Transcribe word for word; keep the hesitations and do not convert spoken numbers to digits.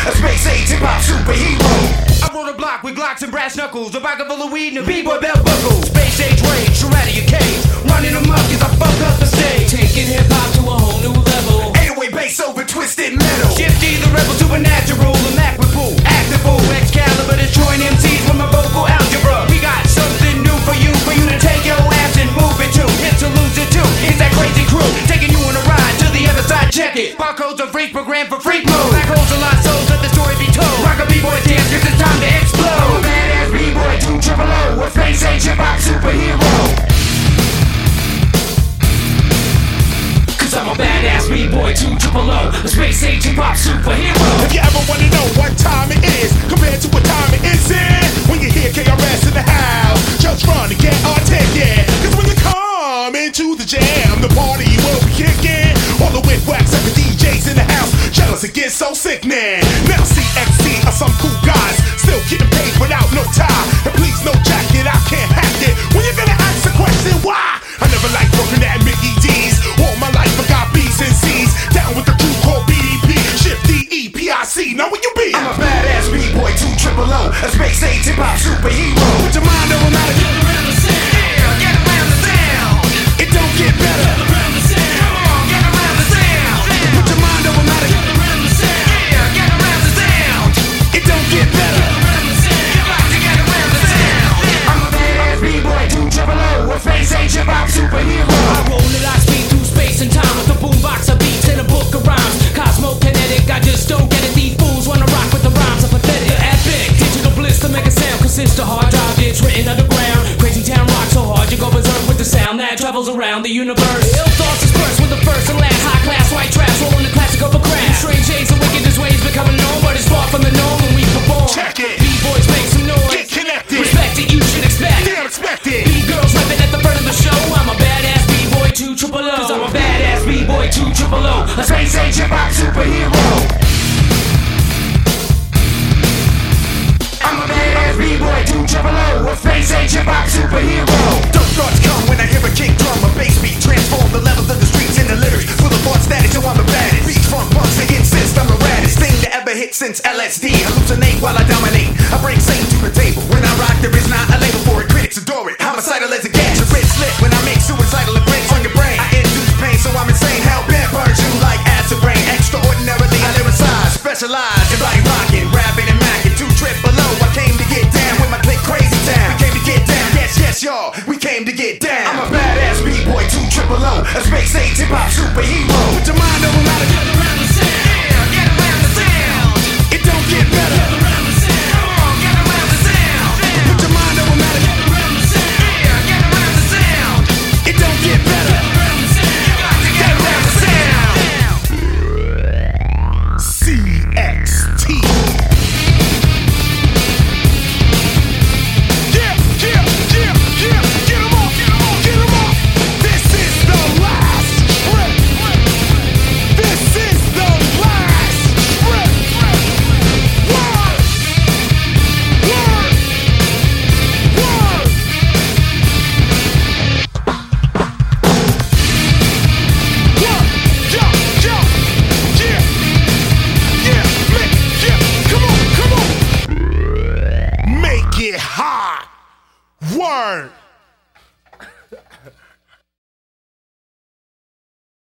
a space age hip hop superhero. I rode a block with Glocks and brass knuckles, a pocket full of weed and a b-boy belt buckle. Space age rage, straight out of your cage, running amok as I fuck up the stage, taking hip hop to a whole new level. eight oh eight bass over twisted metal. Shifty the rebel supernatural, the Mac with Boo, Actable, Excalibur, destroying M Cs with my vocal algebra. We got something new for you, for you to take your ass and move it to. Hit to lose it too. It's that crazy crew taking you on a ride to the other side. Check it. Barcodes are freak programmed for freak mode. Black holes a lot souls, let the story be told. Rock a b-boy dance, cause it's time to explode. I'm a badass b-boy, two triple O, a space age hip hop superhero. I'm a badass b-boy, two triple O, a space age hip hop superhero. If you ever wanna know what time it is compared to what time it isn't, when you hear K R S in the house, just run and get our ticket. Cause when you come into the jam, the party will be kicking. All the whip wax of the D Js in the house, jealous it gets so sickening. Now C X C are some cool guys, still getting paid without no tie. And please no jacket, I can't hack it. When you're gonna ask the question why, I never liked working at Mickey D's. All my life I got B's and C's. Down with the crew called B D P, Shifty E P I C. Now where you be? I'm a badass b-boy, two triple O, a space age hip hop superhero. Put your mind over matter, get around the sound. Yeah, get around the sound. It don't get better. Get around the sound. Come on, get around the sound. Put your mind over matter. Get around the sound. Yeah, get around the sound. It don't get better. Get around the sound. You got to get around the sound. I'm a badass b-boy, two triple O, a space age hip hop superhero. I roll at high speed through space and time with a boombox of beats and a book of rhymes. Cosmo-kinetic, I just don't get it. These fools wanna rock with the rhymes are pathetic. The epic, digital bliss to make a sound consists of hard drive hits written underground. Crazy town rock so hard you go berserk with the sound that travels around the universe. Ill thoughts dispersed with the first and last high class white trash rolling the classic of a crash. Strange shades and wickedest ways becoming known, but it's far from the norm when we perform. Check it. B-boys make some noise. Get connected. Respect it, you should expect. Damn expected. B-girls rapping at the front of the show. I'm a badass b-boy, two triple O. Cause I'm a badass b-boy, two triple O, a space age hip hop superhero. I'm a badass b-boy, two triple O, a space age hip hop superhero. Those thoughts come when I hear a kick drum, a bass beat transform the levels of the streets and the lyrics. Full of thought static, so I'm the baddest. Beats from punks, they insist I'm the raddest thing to ever hit since L S D. Hallucinate while I dominate. I bring Satan to the table. When I rock, there is not a label for it. Critics adore it. Homicidal as a gas. Your red slip when I make suicidal imprints on your brain. I induce pain, so I'm insane. Hell bent burns you like acid rain. Extraordinarily, I lyricize, specialize in body rocking, rapping and macking. Two triple O, I came to get down with my click crazy town. We came to get down, yes, yes, y'all. We came to get down. I'm a badass b-boy, two triple O, a space age hip hop superhero. Put your mind over matter, get around the sound. Yeah, get around the sound. It don't get better. Get around the sound. Come on, get around the sound. Put your mind over matter, Get around the sound. Yeah, get around the sound. it don't get better. Get around the sound. You got to get around the sound. C X T. Yeah, yeah, yeah, yeah. Get 'em off, get 'em off, get 'em off. This is the last trip. This is the last trip. Word, word, word. Yeah, yeah, yeah, yeah, yeah, make, yeah, come on, come on. Make it hot. Word.